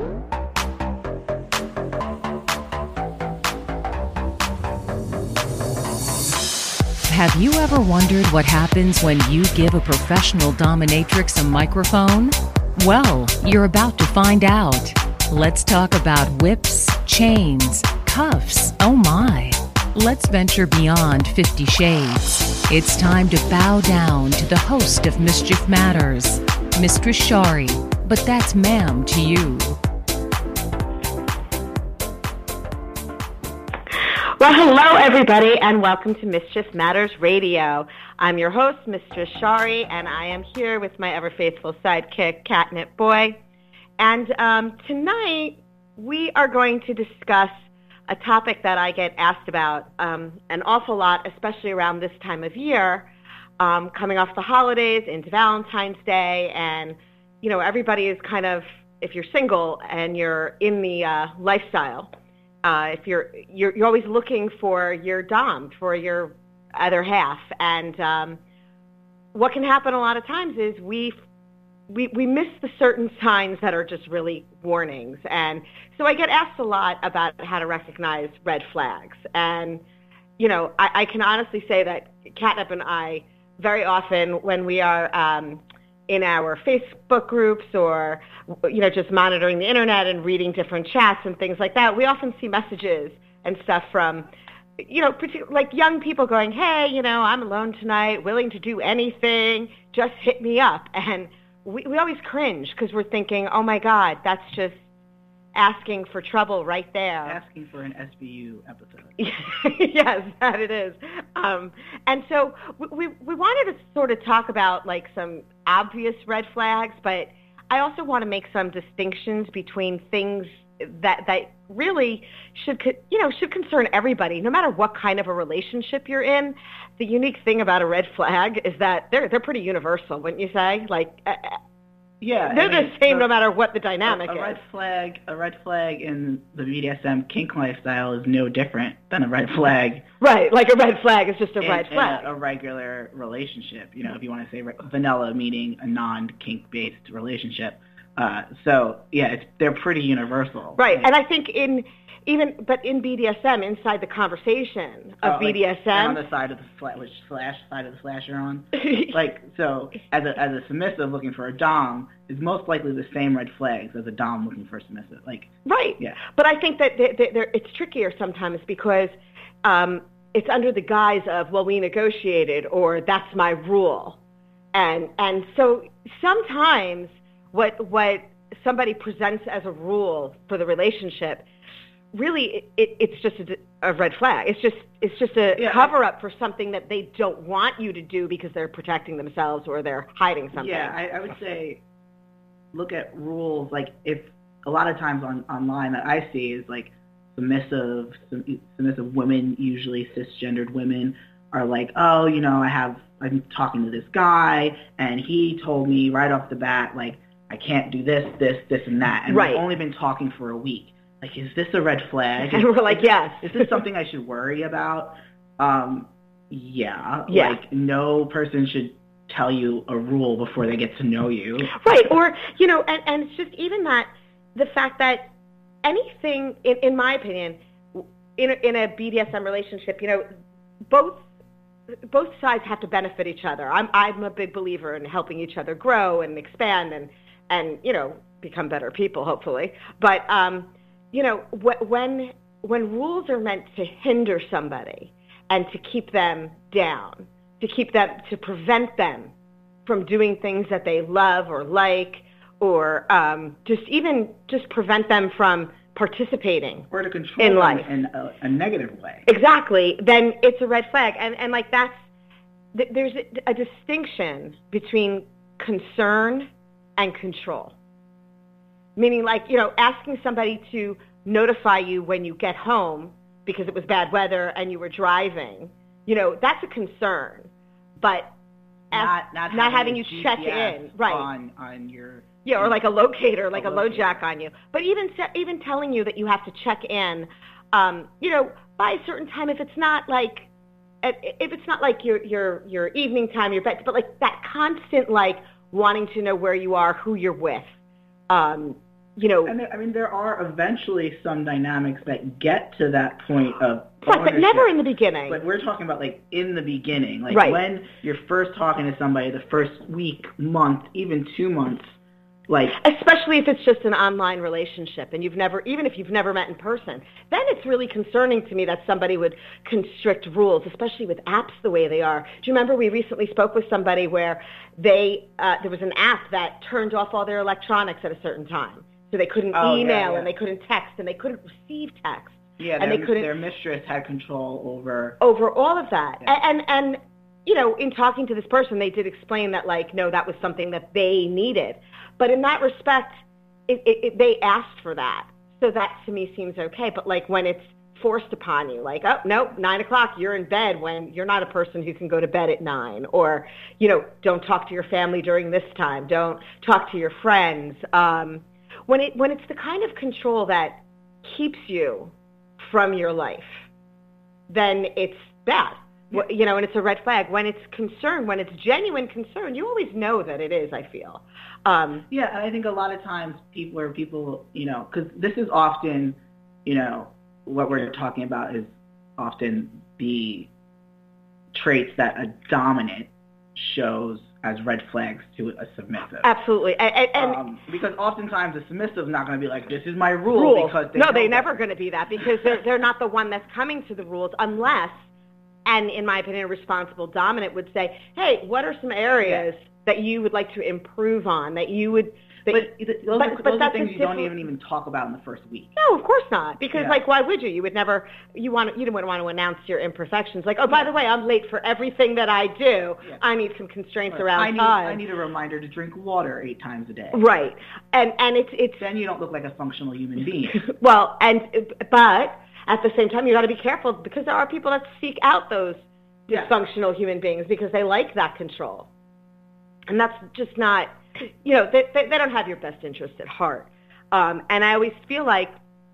Have you ever wondered what happens when you give a professional dominatrix a microphone? Well, you're about to find out. Let's talk about whips, chains, cuffs, oh my. Let's venture beyond 50 Shades. It's time to bow down to the host of Mischief Matters, Mistress Shari, but that's ma'am to you. Well, hello, everybody, and welcome to Mischief Matters Radio. I'm your host, Mistress Shari, and I am here with my ever-faithful sidekick, Catnip Boy. And tonight, we are going to discuss a topic that I get asked about an awful lot, especially around this time of year, coming off the holidays into Valentine's Day, and, you know, everybody is kind of, if you're single and you're in the lifestyle, if you're always looking for your dom, for your other half, and what can happen a lot of times is we miss the certain signs that are just really warnings, and so I get asked a lot about how to recognize red flags, and you know I can honestly say that Catnip and I very often when we are in our Facebook groups or, you know, just monitoring the internet and reading different chats and things like that, we often see messages and stuff from, you know, like young people going, hey, you know, I'm alone tonight, willing to do anything, just hit me up. And we always cringe because we're thinking, oh, my God, that's just asking for trouble right there. Asking for an SVU episode. Yes, that it is. And so we wanted to sort of talk about like some obvious red flags, but I also want to make some distinctions between things that really should concern everybody, no matter what kind of a relationship you're in. The unique thing about a red flag is that they're pretty universal, wouldn't you say? Like, yeah, they're the same no matter what the dynamic is. A red flag in the BDSM kink lifestyle is no different than a red flag. Right, like a red flag is just a red flag. In a regular relationship, you know, if you want to say vanilla, meaning a non-kink-based relationship. So, yeah, they're pretty universal. Right, and I think in BDSM, inside the conversation of BDSM, like on the side of the side of the slash you're on, like so, as a submissive looking for a dom is most likely the same red flags as a dom looking for a submissive. Like right, yeah. But I think that it's trickier sometimes because it's under the guise of, well, we negotiated, or that's my rule, and so sometimes what somebody presents as a rule for the relationship. Really, it's just a red flag. It's just a cover-up for something that they don't want you to do because they're protecting themselves or they're hiding something. Yeah, I would say look at rules. Like if a lot of times online that I see is like submissive women, usually cisgendered women, are like, oh, you know, I'm talking to this guy and he told me right off the bat like I can't do this, and that, and we've only been talking for a week. Like, is this a red flag? And we're like, yes. Is this something I should worry about? Yeah. Like, no person should tell you a rule before they get to know you. Right. Or, you know, and it's just even that, the fact that anything, in my opinion, in a BDSM relationship, you know, both sides have to benefit each other. I'm a big believer in helping each other grow and expand and you know, become better people, hopefully. But, you know, when rules are meant to hinder somebody and to keep them down, to prevent them from doing things that they love or like, or just prevent them from participating or to control in life in a negative way. Exactly. Then it's a red flag, and like there's a distinction between concern and control. Meaning, like, you know, asking somebody to notify you when you get home because it was bad weather and you were driving, you know, that's a concern. But not having you check in, right? On your or like a locator, like a LoJack on you. But even telling you that you have to check in, you know, by a certain time, if it's not like your evening time, your bed, but like that constant like wanting to know where you are, who you're with. And there are eventually some dynamics that get to that point of right, but never in the beginning. But we're talking about like in the beginning, like right. when you're first talking to somebody, the first week, month, even 2 months, like especially if it's just an online relationship and even if you've never met in person, then it's really concerning to me that somebody would constrict rules, especially with apps the way they are. Do you remember we recently spoke with somebody where there was an app that turned off all their electronics at a certain time, so they couldn't email and they couldn't text and they couldn't receive text. Yeah, and their mistress had control over all of that. Yeah. And in talking to this person, they did explain that no, that was something that they needed. But in that respect, they asked for that. So that to me seems okay. But when it's forced upon you, oh, no, 9 o'clock, you're in bed when you're not a person who can go to bed at 9. Or, don't talk to your family during this time. Don't talk to your friends. When it's the kind of control that keeps you from your life, then it's bad. Yeah. And it's a red flag. When it's concern, when it's genuine concern, you always know that it is, I feel. Yeah, and I think a lot of times people, because this is often, what we're talking about is often the traits that a dominant shows as red flags to a submissive. Absolutely. And because oftentimes the submissive is not going to be like, this is my rule. Because they're never going to be that because they're not the one that's coming to the rules unless, and in my opinion, a responsible dominant would say, hey, what are some areas that you would like to improve on, that you would... Those are things you don't even talk about in the first week. No, of course not. Because, why would you? You would never... You didn't want to announce your imperfections. By the way, I'm late for everything that I do. Yeah. I need some constraints around time. I need a reminder to drink water 8 times a day. Right. And it's... Then you don't look like a functional human being. Well, but at the same time, you got to be careful because there are people that seek out those dysfunctional human beings because they like that control. And that's just not... they don't have your best interest at heart. And I always feel like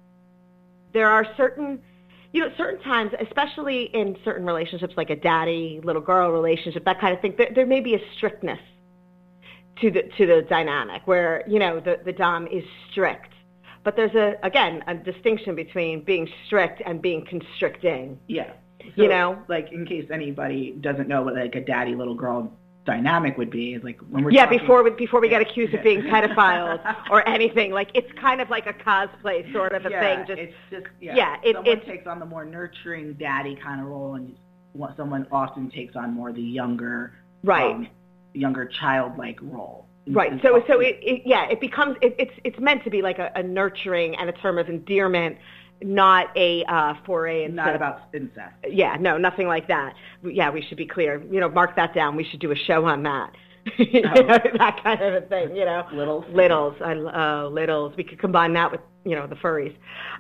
there are certain times, especially in certain relationships, like a daddy, little girl relationship, that kind of thing, there may be a strictness to the dynamic where, the dom is strict. But there's a distinction between being strict and being constricting. Yeah. So, in case anybody doesn't know what a daddy, little girl dynamic would be, is when we're talking, before we get accused of being pedophiles or anything, it's kind of like a cosplay sort of a thing. Someone takes on the more nurturing daddy kind of role, and someone often takes on more the younger younger childlike role. Right. So it becomes it's meant to be like a nurturing and a term of endearment. Not a foray into... Not about incest. Yeah, no, nothing like that. Yeah, we should be clear. Mark that down. We should do a show on that. That kind of a thing, Littles. Littles. We could combine that with, the furries.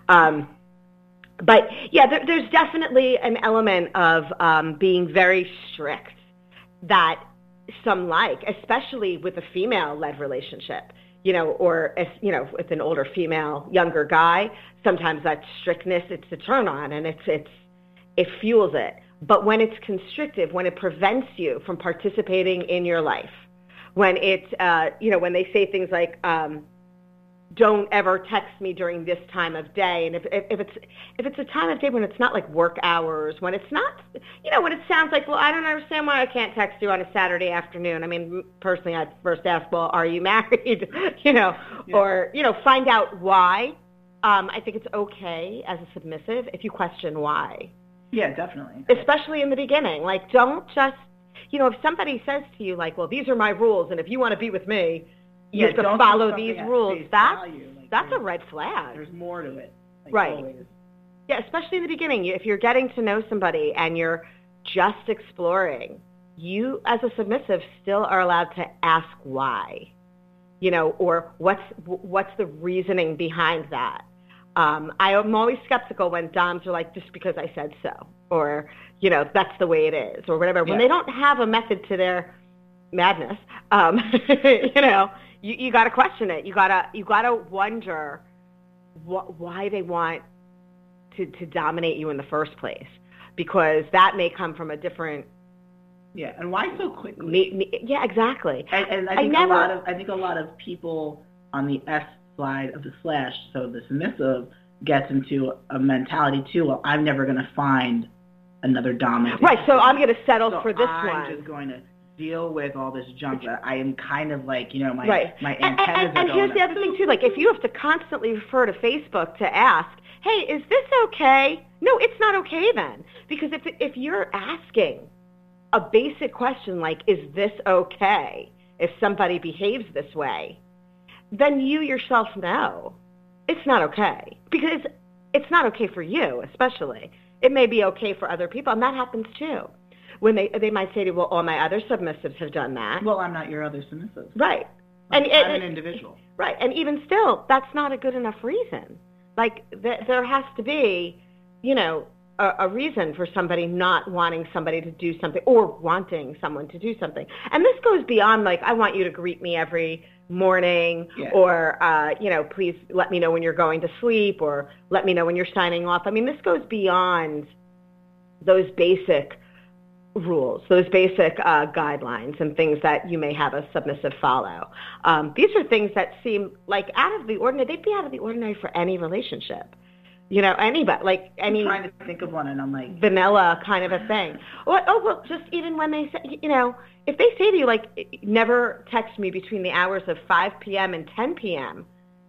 But, yeah, there's definitely an element of being very strict that some like, especially with a female-led relationship. Or if, with an older female, younger guy, sometimes that strictness, it's a turn on and it fuels it. But when it's constrictive, when it prevents you from participating in your life, when it's, when they say things like, don't ever text me during this time of day. And if it's a time of day when it's not like work hours, when it's not, when it sounds like, well, I don't understand why I can't text you on a Saturday afternoon. I mean, personally, I'd first ask, well, are you married? Or, find out why. I think it's okay as a submissive if you question why. Yeah, definitely. Especially in the beginning. Don't just, if somebody says to you, well, these are my rules, and if you want to be with me, you have to follow these rules. That's a red flag. There's more to it. Right. Always. Yeah, especially in the beginning. If you're getting to know somebody and you're just exploring, you as a submissive still are allowed to ask why, or what's the reasoning behind that. I am always skeptical when doms are like, just because I said so, or, that's the way it is, or whatever. Yeah. When they don't have a method to their madness, you got to question it. You got to wonder why they want to dominate you in the first place, because that may come from a different. Yeah, and why so quickly? Yeah, exactly. And I think a lot of people on the S side of the slash. So the submissive gets into a mentality too. Well, I'm never going to find another dominant. Right. So I'm going to settle for this I'm one. I'm just going to deal with all this junk that I am kind of like, my right. my antennas and here's the other thing too. Like if you have to constantly refer to Facebook to ask, hey, is this okay? No, it's not okay then, because if you're asking a basic question like, is this okay if somebody behaves this way, then you yourself know it's not okay, because it's not okay for you especially. It may be okay for other people, and that happens too. When they might say to you, well, all my other submissives have done that. Well, I'm not your other submissive. Right. I'm an individual. Right, and even still, that's not a good enough reason. Like, there has to be, a reason for somebody not wanting somebody to do something or wanting someone to do something. And this goes beyond, like, I want you to greet me every morning, or, please let me know when you're going to sleep, or let me know when you're signing off. I mean, this goes beyond those basic rules, those basic guidelines and things that you may have a submissive follow. These are things that seem like out of the ordinary. They'd be out of the ordinary for any relationship. Anybody, like any. I'm trying to think of one, and I'm like vanilla kind of a thing. Well, just even when they say, if they say to you, like, never text me between the hours of 5 p.m. and 10 p.m.,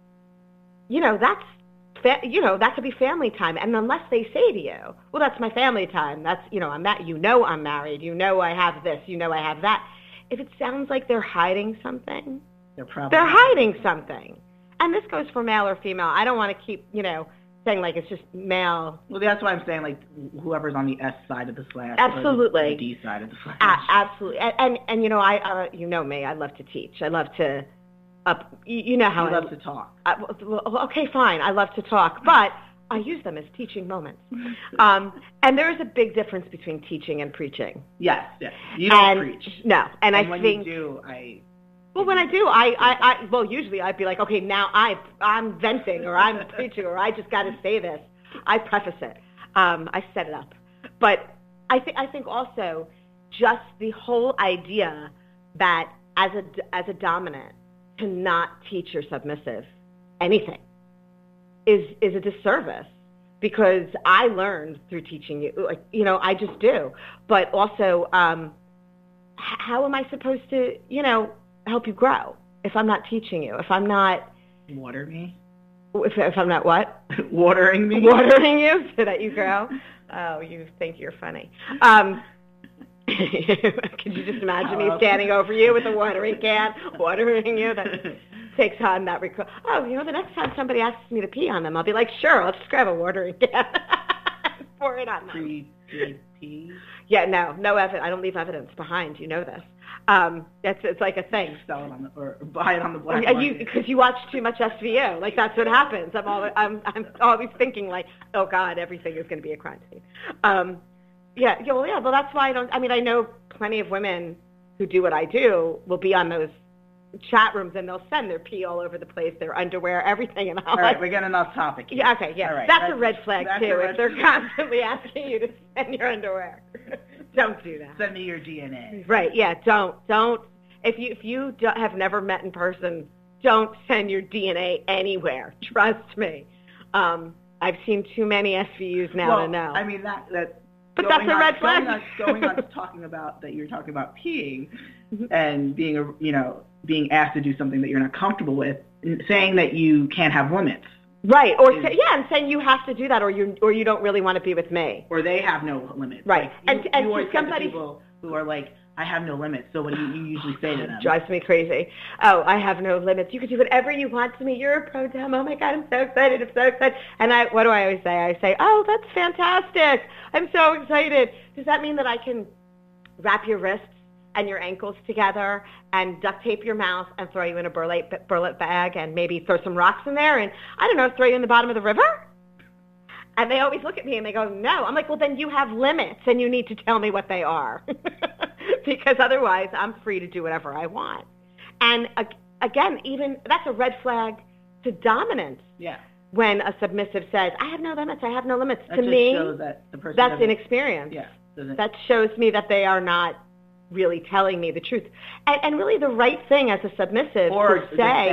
that's, that could be family time. And unless they say to you, well, that's my family time. That's, I'm married. I have this. I have that. If it sounds like they're hiding something, they're hiding something. And this goes for male or female. I don't want to keep, saying like it's just male. Well, that's why I'm saying like whoever's on the S side of the slash. Absolutely. Or the D side of the slash. Absolutely. And I me, I love to teach. I love to, you know how I love to talk. Okay, fine. I love to talk, but I use them as teaching moments. And there is a big difference between teaching and preaching. Yes. You don't preach. No. And I when think. You do, Well, when I do, usually I'd be like, okay, now I'm venting, or I'm preaching, or I just got to say this. I preface it. I set it up. But I think also just the whole idea that as a dominant, to not teach your submissive anything is a disservice, because I learned through teaching you, I just do. But also, how am I supposed to, help you grow if I'm not teaching you, if I'm not... Water me? If I'm not what? Watering me? Watering you so that you grow? Oh, you think you're funny. Could you just imagine me standing over you with a watering can, watering you? That takes on that request. Oh, the next time somebody asks me to pee on them, I'll be like, sure, I'll just grab a watering can. Pour it on them. Pee? Yeah, no evidence. I don't leave evidence behind. You know this. It's like a thing. Sell it or buy it on the black market. Because you watch too much SVU. Like, that's what happens. I'm always thinking like, oh God, everything is going to be a crime scene. Well, that's why I know plenty of women who do what I do will be on those chat rooms, and they'll send their pee all over the place, their underwear, everything. And all right, we're getting off topic here. Yeah, okay, yeah. All right, that's a red flag, too, if they're constantly asking you to send your underwear. Don't do that. Send me your DNA. Right, yeah, don't. If you have never met in person, don't send your DNA anywhere. Trust me. I've seen too many SVUs now to know. I mean, that but that's a red flag. Going on to talking about that, you're talking about peeing and being asked to do something that you're not comfortable with, saying that you can't have limits. Right, and saying you have to do that, or you don't really want to be with me, or they have no limits. Right, like, you always somebody people who are like, I have no limits. So what do you usually say to them? Drives me crazy. Oh, I have no limits. You can do whatever you want to me. You're a pro dem. Oh my God, I'm so excited. And what do I always say? I say, oh, that's fantastic. I'm so excited. Does that mean that I can wrap your wrists and your ankles together and duct tape your mouth and throw you in a burlap bag and maybe throw some rocks in there and, I don't know, throw you in the bottom of the river? And they always look at me and they go, no. I'm like, well, then you have limits and you need to tell me what they are. Because otherwise I'm free to do whatever I want. And again, even that's a red flag to dominance. Yeah. When a submissive says, I have no limits, I have no limits. That to just me, shows that the person that's inexperience. Yeah. That shows me that they are not really telling me the truth. And really the right thing as a submissive or to say, saying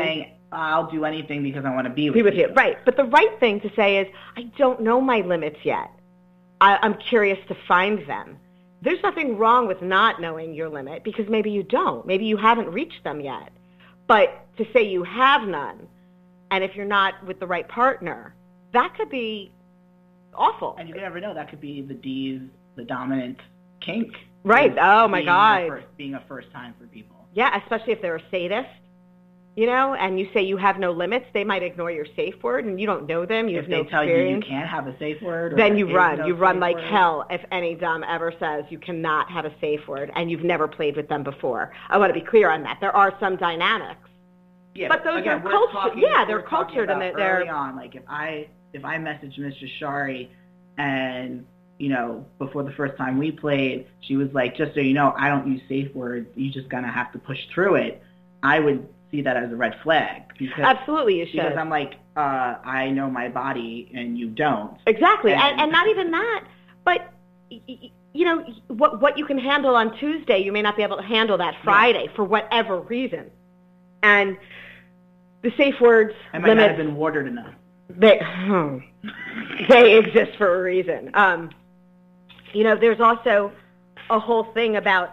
I'll do anything because I want to be with you. Right. But the right thing to say is, I don't know my limits yet. I'm curious to find them. There's nothing wrong with not knowing your limit because maybe you don't. Maybe you haven't reached them yet. But to say you have none, and if you're not with the right partner, that could be awful. And you never know. That could be the dominant kink. Right. Oh, my God. Being a first time for people. Yeah, especially if they're a sadist, and you say you have no limits, they might ignore your safe word, and you don't know them. You have no experience. If they tell you can't have a safe word, then you run. You run like hell if any dom ever says you cannot have a safe word, and you've never played with them before. I want to be clear on that. There are some dynamics. Yeah, but those are cultured. Yeah, they're cultured, and they're early on. Like if I message Mr. Shari, and before the first time we played, she was like, just so you know, I don't use safe words. You just gonna have to push through it. I would see that as a red flag. Absolutely, you should. Because I'm like, I know my body, and you don't. Exactly, and not even that, but what you can handle on Tuesday, you may not be able to handle that Friday for whatever reason. And the safe words I might not have been watered enough. They exist for a reason. There's also a whole thing about,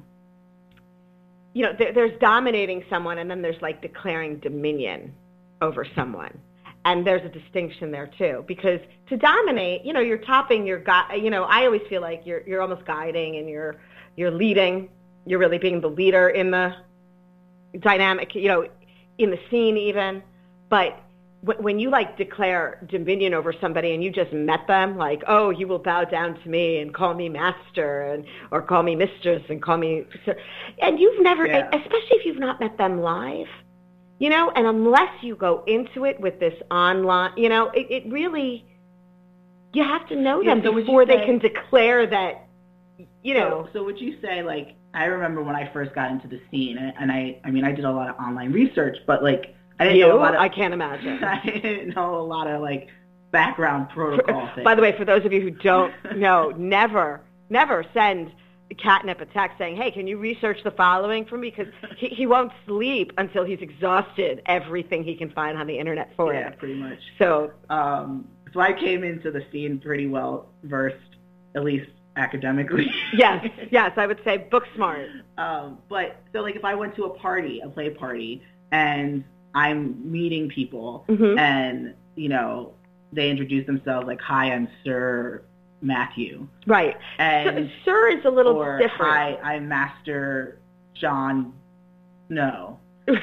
there's dominating someone, and then there's like declaring dominion over someone. And there's a distinction there too, because to dominate, you're topping your I always feel like you're almost guiding and you're leading. You're really being the leader in the dynamic, in the scene even. But when you declare dominion over somebody and you just met them, like, oh, you will bow down to me and call me master or call me mistress and call me, and you've never, especially if you've not met them live, and unless you go into it with this online, it really, you have to know them before they can declare that, So would you say, I remember when I first got into the scene, and I did a lot of online research, but I didn't know a lot of, I can't imagine. I didn't know a lot of background protocol things. By the way, for those of you who don't know, never send Catnip a text saying, hey, can you research the following for me? Because he won't sleep until he's exhausted everything he can find on the internet for it. Yeah, pretty much. So, so I came into the scene pretty well versed, at least academically. Yes, I would say book smart. But so if I went to a play party, and I'm meeting people, and they introduce themselves like, "Hi, I'm Sir Matthew." Right. And Sir is a little different. "Hi, I'm Master John Snow."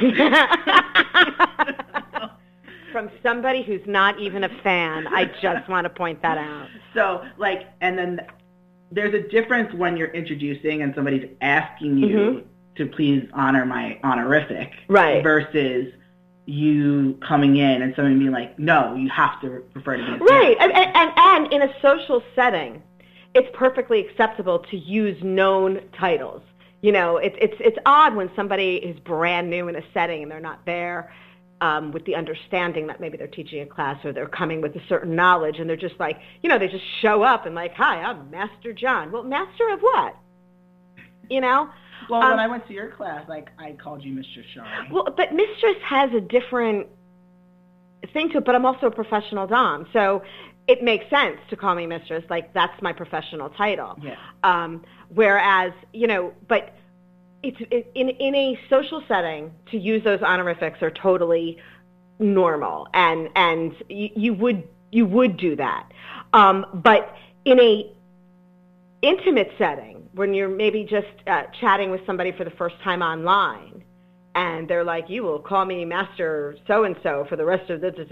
From somebody who's not even a fan, I just want to point that out. So and then there's a difference when you're introducing and somebody's asking you to please honor my honorific, right? Versus you coming in and somebody being like, no, you have to prefer to be right. And in a social setting, it's perfectly acceptable to use known titles. It's odd when somebody is brand new in a setting and they're not there with the understanding that maybe they're teaching a class or they're coming with a certain knowledge, and they're just they just show up and hi, I'm Master John. Well, master of what? Well, when I went to your class, I called you Mr. Shari. Well, but mistress has a different thing to it, but I'm also a professional dom, so it makes sense to call me mistress. That's my professional title. Yeah. Whereas, but it's in a social setting, to use those honorifics are totally normal, and you would do that. But in a intimate setting, when you're maybe just chatting with somebody for the first time online, and they're like, you will call me Master so-and-so for the rest of the...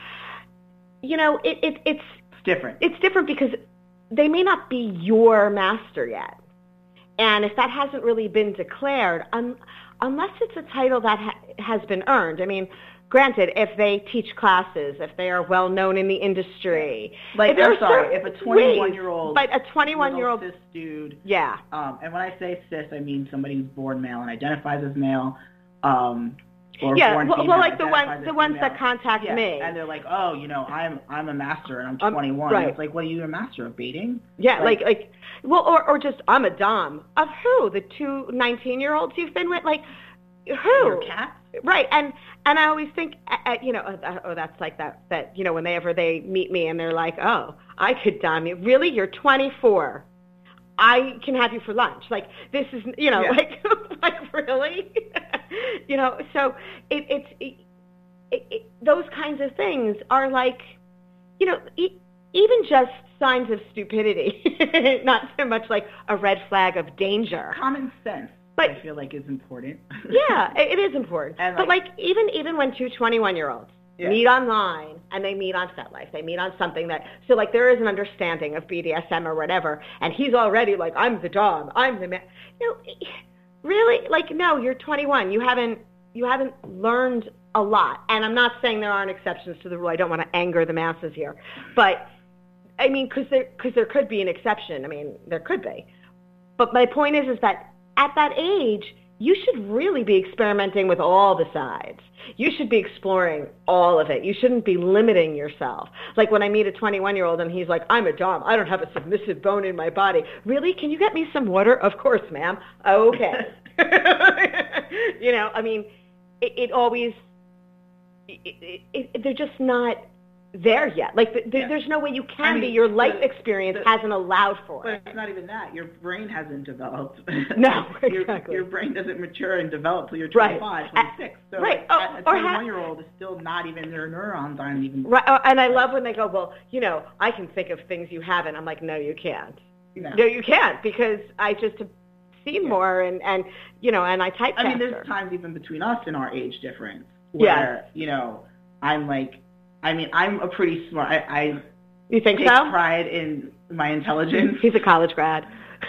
It's different. It's different because they may not be your master yet. And if that hasn't really been declared, unless it's a title that has been earned, granted, if they teach classes, if they are well known in the industry, if a 21-year-old, but a 21-year-old cis dude, yeah. And when I say cis, I mean somebody who's born male and identifies as male, or yeah, born female, the ones that contact me, and they're like, oh, I'm a master and I'm 21. Right. It's like, what are you a master of, baiting? Yeah, or just I'm a dom of who? The two 19-year-olds you've been with, who? Your cats? Right, and I always think, that's like that, whenever they meet me and they're like, oh, I could dom you. Really? You're 24. I can have you for lunch. Like, this is, like really? So it's those kinds of things are like, even just signs of stupidity, not so much like a red flag of danger. Common sense. But I feel like is important. Yeah, it is important. And but even when two 21-year-olds meet online and they meet on FetLife, they meet on something so like there is an understanding of BDSM or whatever, and he's already like, I'm the dom, I'm the man. Really, like, no, you're 21. You haven't learned a lot. And I'm not saying there aren't exceptions to the rule. I don't want to anger the masses here, but I mean, because there could be an exception. I mean, there could be. But my point is that at that age, you should really be experimenting with all the sides. You should be exploring all of it. You shouldn't be limiting yourself. Like when I meet a 21-year-old and he's like, I'm a dom, I don't have a submissive bone in my body. Really? Can you get me some water? Of course, ma'am. Okay. I mean, it always, they're just not there yet. Like there's no way you can be. Your life experience hasn't allowed for it. But it's not even that. Your brain hasn't developed. No, exactly. Your brain doesn't mature and develop till you're 25, 26. So right. A 21-year-old is still not even, their neurons aren't even. Right. And I love when they go, well, I can think of things you haven't. I'm like, no, you can't. No, you can't, because I just have seen more and and I type. I mean, there's times even between us in our age difference where I'm like. I mean, I'm a pretty smart. You think take so? Pride in my intelligence. He's a college grad.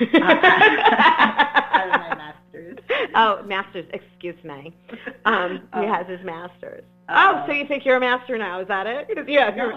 I have my master's. Oh, master's. Excuse me. He has his master's. So you think you're a master now? Is that it? Yeah. No.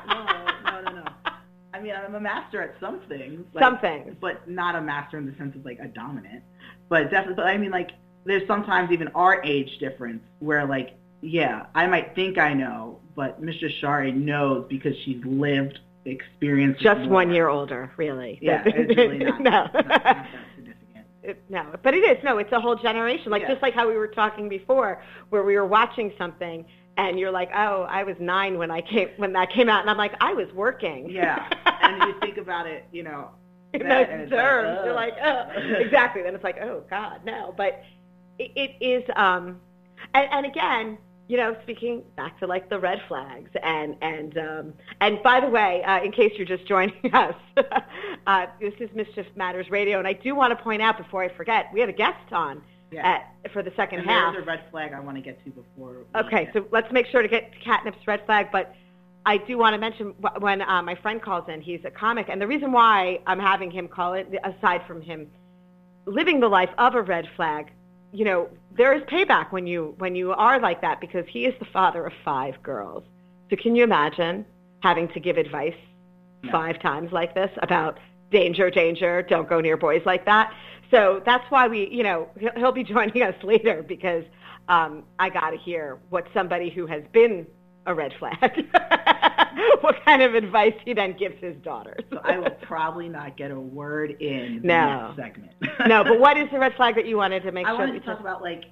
I mean, I'm a master at some things. Some things. But not a master in the sense of like a dominant. But definitely. But I mean, like, there's sometimes even our age difference where like. Yeah, I might think I know, but Mistress Shari knows because she's lived, experienced. Just more. 1 year older, really. Yeah, it's really not that significant. No, but it is. No, it's a whole generation. Like just like how we were talking before, where we were watching something, and you're like, oh, I was 9 when that came out, and I'm like, I was working. Yeah, and you think about it, in those terms, you're like, oh, exactly. Then it's like, oh God, no. But it is, and again. Speaking back to like the red flags and by the way, in case you're just joining us, this is Mischief Matters Radio, and I do want to point out before I forget, we have a guest on for the second half. There's a red flag I want to get to before. Okay, so let's make sure to get to Catnip's red flag, but I do want to mention when my friend calls in, he's a comic, and the reason why I'm having him call it, aside from him living the life of a red flag, there is payback when you are like that, because he is the father of 5 girls. So can you imagine having to give advice 5 times like this about danger, don't go near boys like that? So that's why he'll be joining us later, because I got to hear what somebody who has been a red flag, what kind of advice he then gives his daughters. So I will probably not get a word in the next segment. No, but what is the red flag that you wanted to make sure? I wanted to talk about, like,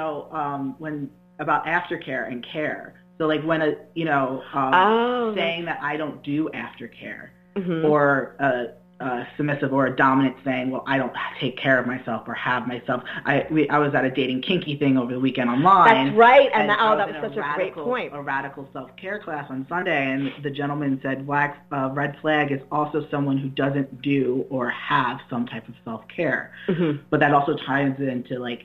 about aftercare and care. So like when saying that I don't do aftercare, or submissive or a dominant saying, well, I don't take care of myself or have myself. I was at a dating kinky thing over the weekend online. That's right, and that was such a great point. A radical self-care class on Sunday, and the gentleman said, red flag is also someone who doesn't do or have some type of self-care. But that also ties into, like,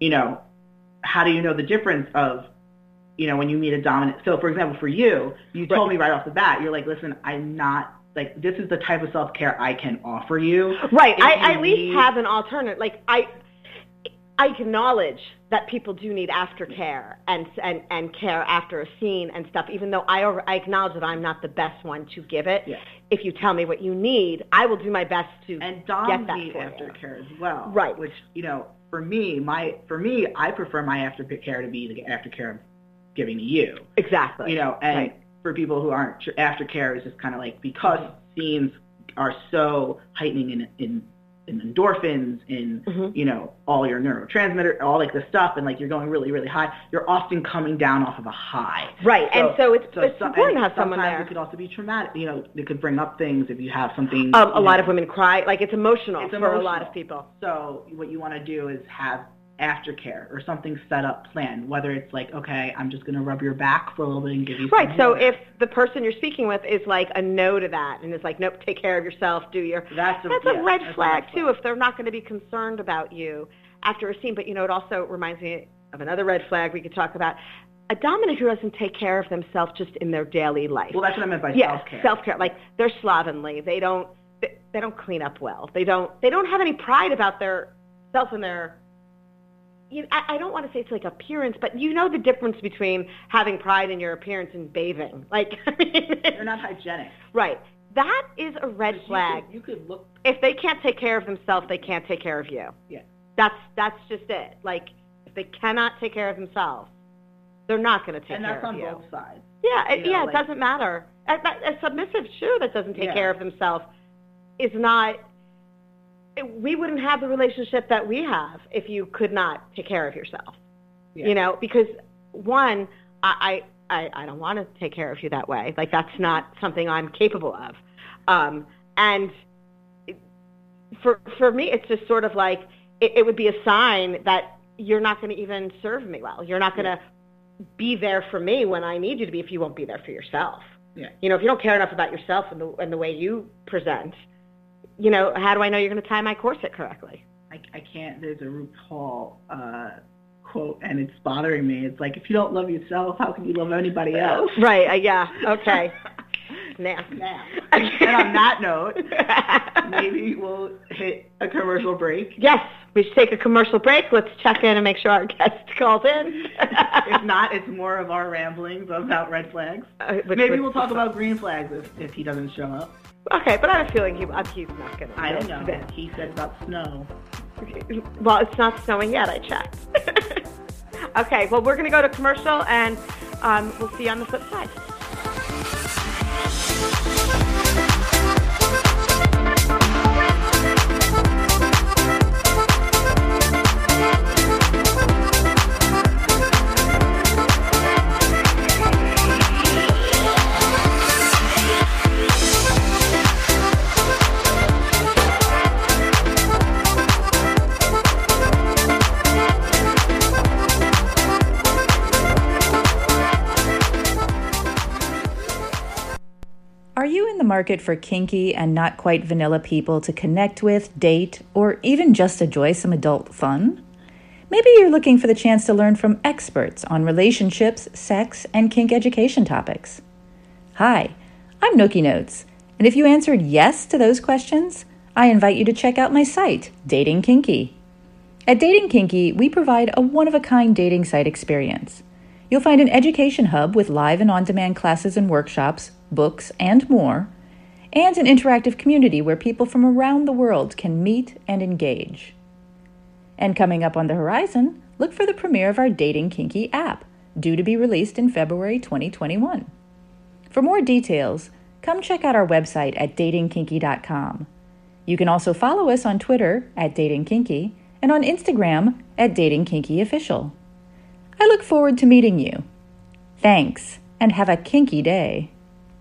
how do you know the difference of, when you meet a dominant? So, for example, for you told me right off the bat, you're like, listen, I'm not, like, this is the type of self-care I can offer you. Right. I at least have an alternative. Like, I acknowledge that people do need aftercare and care after a scene and stuff, even though I acknowledge that I'm not the best one to give it. Yeah. If you tell me what you need, I will do my best to get that need for aftercare as well. Right. Which, for me, I prefer my aftercare to be the aftercare I'm giving to you. Exactly. And for people who aren't, aftercare is just kind of like, because scenes are so heightening in in endorphins, in, you know, all your neurotransmitter, all like the stuff, and like you're going really, really high, you're often coming down off of a high. Right. And so it's important to have someone there. Sometimes it could also be traumatic. You know, it could bring up things if you have something. A lot of women cry. Like it's emotional for a lot of people. So what you want to do is have aftercare or something set up, planned, whether it's like, okay, I'm just going to rub your back for a little bit and give you some Right, so hair. if the person you're speaking with is like a no to that and is like, nope, take care of yourself, that's a red flag too, if they're not going to be concerned about you after a scene. But, you know, it also reminds me of another red flag we could talk about. A dominant who doesn't take care of themselves just in their daily life. Well, that's what I meant by self-care. Self-care. Like, they're slovenly. They don't clean up well. They don't have any pride about their self and their... I don't want to say it's like appearance, but you know the difference between having pride in your appearance and bathing. Like, I mean, they're not hygienic. Right. That is a red flag. You could look. If they can't take care of themselves, they can't take care of you. Yeah. That's just it. Like, if they cannot take care of themselves, they're not going to take care of you. And that's on both sides. Yeah. It doesn't matter. A submissive, sure, that doesn't take care of themselves is not. We wouldn't have the relationship that we have if you could not take care of yourself. Yeah. You know, because one, I don't want to take care of you that way. Like, that's not something I'm capable of. And for me, it's just sort of like it would be a sign that you're not going to even serve me well. You're not going to be there for me when I need you to be if you won't be there for yourself. Yeah. You know, if you don't care enough about yourself and the way you present, you know, how do I know you're going to tie my corset correctly? I can't. There's a RuPaul quote, and it's bothering me. It's like, if you don't love yourself, how can you love anybody else? Right. Yeah. Okay. Now. And on that note, maybe we'll hit a commercial break. Yes. We should take a commercial break. Let's check in and make sure our guest calls in. If not, it's more of our ramblings about red flags. Maybe we'll talk about green flags if he doesn't show up. Okay, but I have a feeling he's not going to. I don't know. He said about snow. Well, it's not snowing yet. I checked. Okay, well, we're going to go to commercial, and we'll see you on the flip side. Are you in the market for kinky and not quite vanilla people to connect with, date, or even just enjoy some adult fun? Maybe you're looking for the chance to learn from experts on relationships, sex, and kink education topics. Hi, I'm Nookie Notes, and if you answered yes to those questions, I invite you to check out my site, Dating Kinky. At Dating Kinky, we provide a one-of-a-kind dating site experience. You'll find an education hub with live and on-demand classes and workshops, books, and more, and an interactive community where people from around the world can meet and engage. And coming up on the horizon, look for the premiere of our Dating Kinky app, due to be released in February 2021. For more details, come check out our website at datingkinky.com. You can also follow us on Twitter at datingkinky and on Instagram at datingkinkyofficial. I look forward to meeting you. Thanks, and have a kinky day.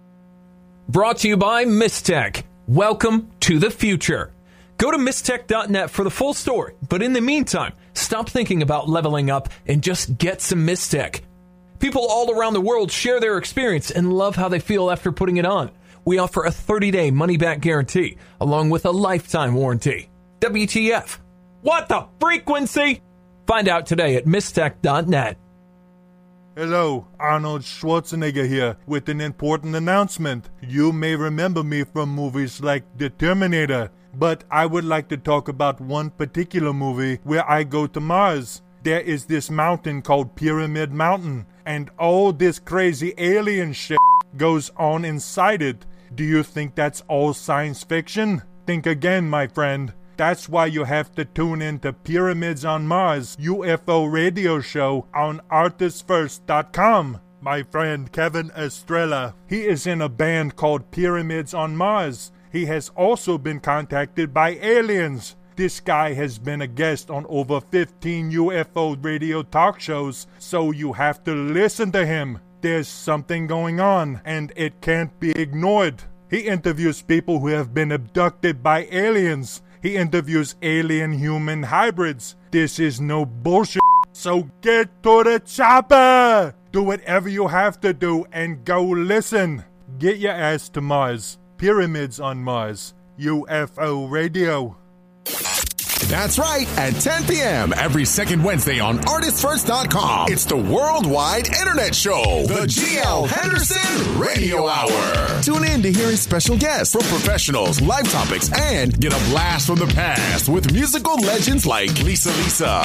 Brought to you by Mistech. Welcome to the future. Go to mistech.net for the full story, but in the meantime, stop thinking about leveling up and just get some Mistech. People all around the world share their experience and love how they feel after putting it on. We offer a 30-day money-back guarantee, along with a lifetime warranty. WTF? What the frequency? Find out today at mistech.net. Hello, Arnold Schwarzenegger here with an important announcement. You may remember me from movies like The Terminator, but I would like to talk about one particular movie where I go to Mars. There is this mountain called Pyramid Mountain, and all this crazy alien shit goes on inside it. Do you think that's all science fiction? Think again, my friend. That's why you have to tune in to Pyramids on Mars UFO radio show on artistsfirst.com. My friend Kevin Estrella, he is in a band called Pyramids on Mars, He has also been contacted by aliens. This guy has been a guest on over 15 UFO radio talk shows, so you have to listen to him. There's something going on, and it can't be ignored. He interviews people who have been abducted by aliens. He interviews alien-human hybrids. This is no bullshit, so get to the chopper! Do whatever you have to do and go listen. Get your ass to Mars. Pyramids on Mars. UFO Radio. That's right, at 10 p.m. every second Wednesday on ArtistFirst.com. It's the worldwide internet show, the GL Henderson Radio Hour. Tune in to hear his special guests from professionals, live topics, and get a blast from the past with musical legends like Lisa Lisa,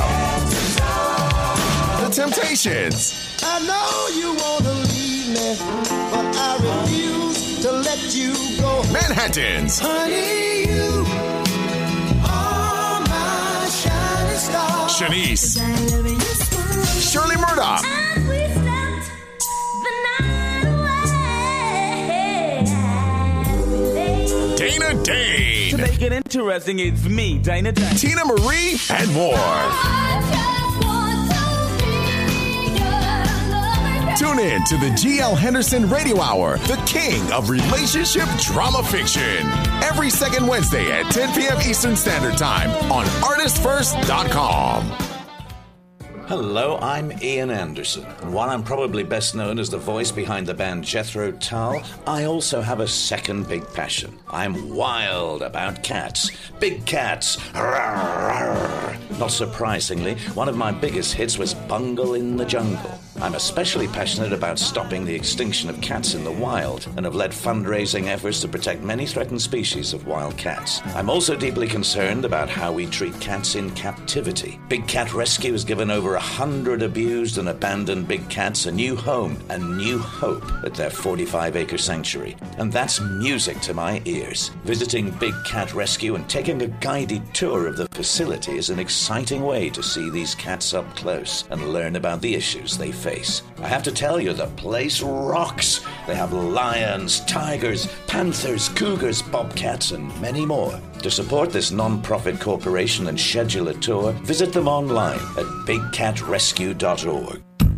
The Temptations. I know you want to leave me, but I refuse to let you go. Manhattans. Honey, you are my shining star. Shanice. Shirley Murdoch. And we slept the night away. Dana Dane. To make it interesting, it's me, Dana Dane. Tina Marie and more. Tune in to the GL Henderson Radio Hour, the king of relationship drama fiction. Every second Wednesday at 10 p.m. Eastern Standard Time on ArtistFirst.com. Hello, I'm Ian Anderson, and while I'm probably best known as the voice behind the band Jethro Tull, I also have a second big passion. I'm wild about cats. Big cats. Not surprisingly, one of my biggest hits was Bungle in the Jungle. I'm especially passionate about stopping the extinction of cats in the wild and have led fundraising efforts to protect many threatened species of wild cats. I'm also deeply concerned about how we treat cats in captivity. Big Cat Rescue has given over 100 abused and abandoned big cats a new home and new hope at their 45-acre sanctuary. And that's music to my ears. Visiting Big Cat Rescue and taking a guided tour of the facility is an exciting way to see these cats up close and learn about the issues they face. I have to tell you, the place rocks. They have lions, tigers, panthers, cougars, bobcats, and many more. To support this non-profit corporation and schedule a tour, visit them online at bigcatrescue.org.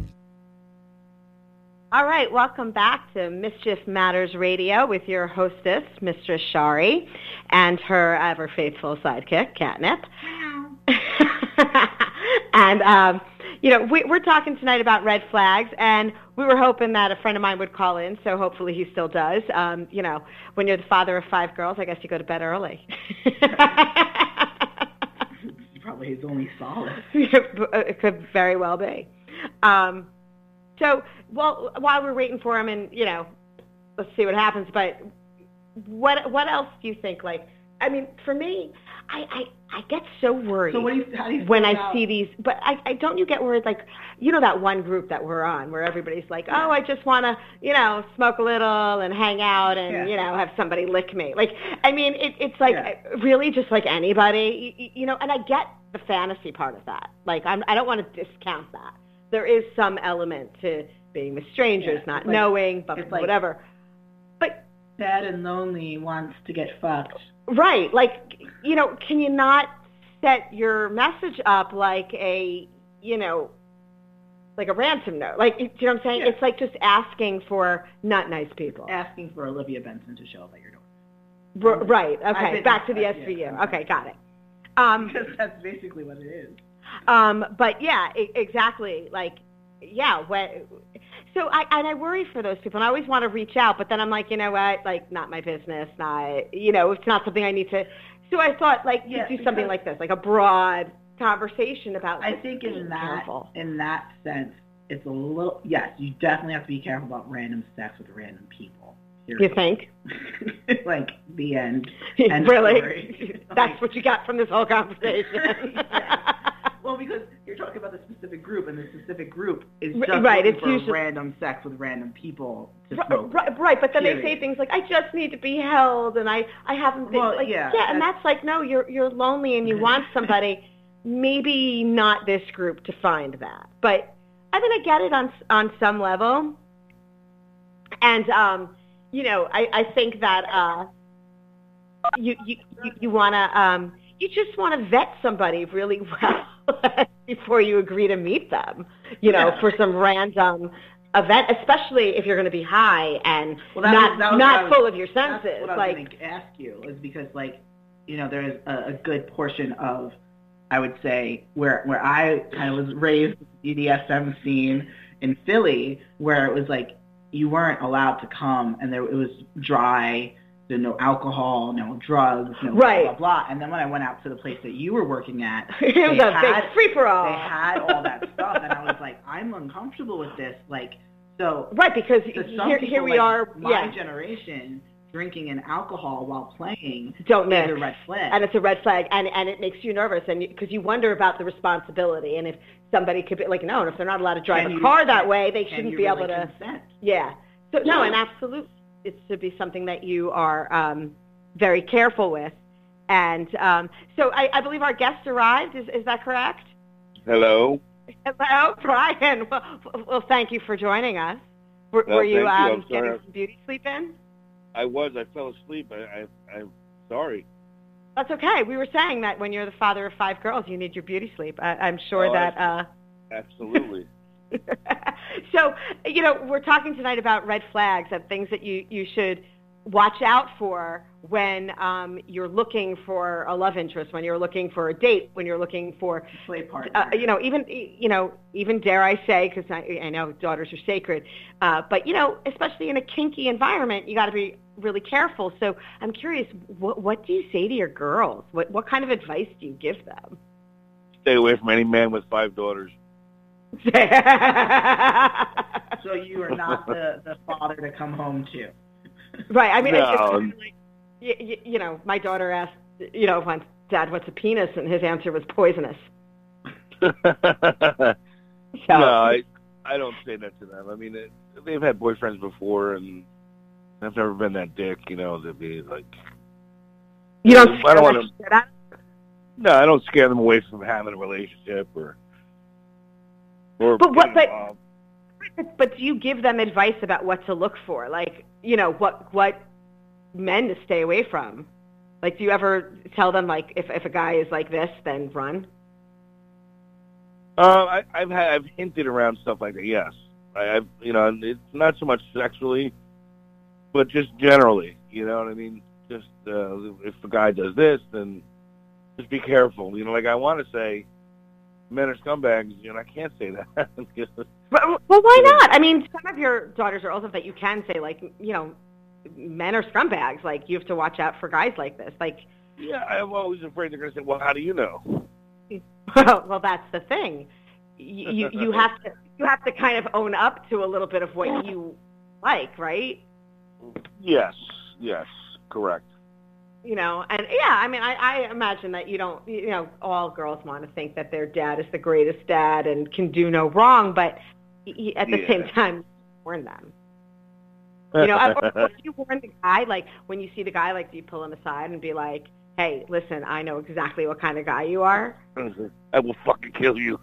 All right, welcome back to Mischief Matters Radio with your hostess, Mistress Shari, and her ever faithful sidekick, Catnip. And, we're talking tonight about red flags, and we were hoping that a friend of mine would call in, so hopefully he still does. When you're the father of 5 girls, I guess you go to bed early. Probably his only solace. It could very well be. While we're waiting for him, and let's see what happens. But what else do you think? For me, I get so worried how do you when I see these. But I don't. You get worried, that one group that we're on, where everybody's like, oh, I just want to, smoke a little and hang out and have somebody lick me. It's really just like anybody, And I get the fantasy part of that. I don't want to discount that. There is some element to being with strangers, not knowing, but whatever. But sad and lonely wants to get fucked. Right. Can you not set your message up like a ransom note? Do you know what I'm saying? Yeah. It's like just asking for not nice people. Asking for Olivia Benson to show up at your door. Right. Okay. Back to the SVU. Yeah. Okay. Got it. Because that's basically what it is. But yeah, exactly. So I worry for those people, and I always want to reach out, but then I'm like, you know what? Not my business. It's not something I need to. So I thought, do something like this, a broad conversation about. I think in that sense, it's a little. Yes, you definitely have to be careful about random sex with random people. You think? The end. Really? That's what you got from this whole conversation. Yeah. Well, because you're talking about the specific group, and the specific group is just it's for usually random sex with random people to smoke. Right, but then they say things like, I just need to be held, and I haven't been, and that's no, you're lonely and you want somebody, maybe not this group to find that. But, I get it on some level, and, I think that, you want to you just want to vet somebody really well before you agree to meet them. You know, for some random event, especially if you're going to be high and not full of your senses. That's what I was going to ask you, is because, like, you know, there's a good portion of, I would say, where I kind of was raised with the BDSM scene in Philly, where it was like you weren't allowed to come, and it was dry. There's no alcohol, no drugs, no blah, blah, blah. And then when I went out to the place that you were working at, it was a big free-for-all. They had all that stuff, and I was like, I'm uncomfortable with this. Like, so right, because here we are, my generation, drinking and alcohol while playing is a red flag. And it's a red flag, and it makes you nervous, and because you wonder about the responsibility, and if somebody could be like, no, and if they're not allowed to drive a car that way, they shouldn't be able to. Consent? Yeah. So no, and absolutely. It should be something that you are very careful with. And so I believe our guest arrived. Is that correct? Hello. Hello, Brian. Well, thank you for joining us. Were you getting some beauty sleep in? I was. I fell asleep. I'm sorry. That's okay. We were saying that when you're the father of 5 girls, you need your beauty sleep. I'm sure that... Absolutely. So, you know, we're talking tonight about red flags and things that you should watch out for when you're looking for a love interest, when you're looking for a date, when you're looking for play partner. Even dare I say, because I know daughters are sacred, but, you know, especially in a kinky environment, you got to be really careful. So I'm curious, what do you say to your girls? What kind of advice do you give them? Stay away from any man with 5 daughters. So you are not the father to come home to. Right. I mean, no. it's kind of like, you know, my daughter asked, you know, my dad, what's a penis? And his answer was poisonous. No, I don't say that to them. I mean, they've had boyfriends before, and I've never been that dick, you know, to be like... You don't scare them? No, I don't scare them away from having a relationship or But do you give them advice about what to look for? Like, you know, what men to stay away from? Like, do you ever tell them, like, if a guy is like this, then run? I've hinted around stuff like that, yes. I've you know, it's not so much sexually, but just generally, you know what I mean? Just, if a guy does this, then just be careful. You know, like, I want to say, men are scumbags, you know, I can't say that. Well, why not? I mean, some of your daughters are old enough that you can say, like, you know, men are scumbags. Like, you have to watch out for guys like this. Like, yeah, I'm always afraid they're going to say, well, how do you know? Well, that's the thing. You have to kind of own up to a little bit of what you like, right? Yes, correct. You know, and yeah, I mean, I imagine that you don't, you know, all girls want to think that their dad is the greatest dad and can do no wrong, but at the same time, warn them. You know, or you warn the guy, like, when you see the guy, like, do you pull him aside and be like, hey, listen, I know exactly what kind of guy you are. I will fucking kill you.